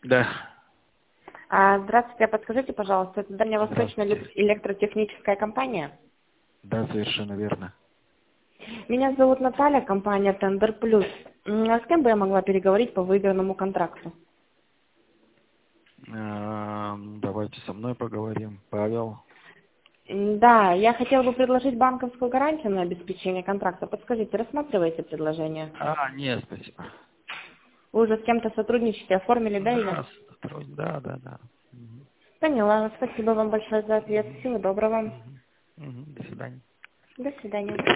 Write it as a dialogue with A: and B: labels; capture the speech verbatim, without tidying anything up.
A: Да.
B: А, здравствуйте, подскажите, пожалуйста, это Дальневосточная
A: Здравствуйте.
B: электротехническая компания?
A: Да, совершенно верно.
B: Меня зовут Наталья, компания Тендер Плюс. М, А с кем бы я могла переговорить по выигранному контракту?
A: Эм, Давайте со мной поговорим. Павел.
B: М, Да, я хотела бы предложить банковскую гарантию на обеспечение контракта. Подскажите, рассматриваете предложение?
A: А, нет, спасибо.
B: Вы уже с кем-то сотрудничаете, оформили, да, или?
A: Да, сотрудник, да, да, да. Мгм.
B: Поняла. Спасибо вам большое за ответ.
A: Мгм.
B: Всего доброго.
A: Мгм. Мгм. До свидания.
B: До свидания.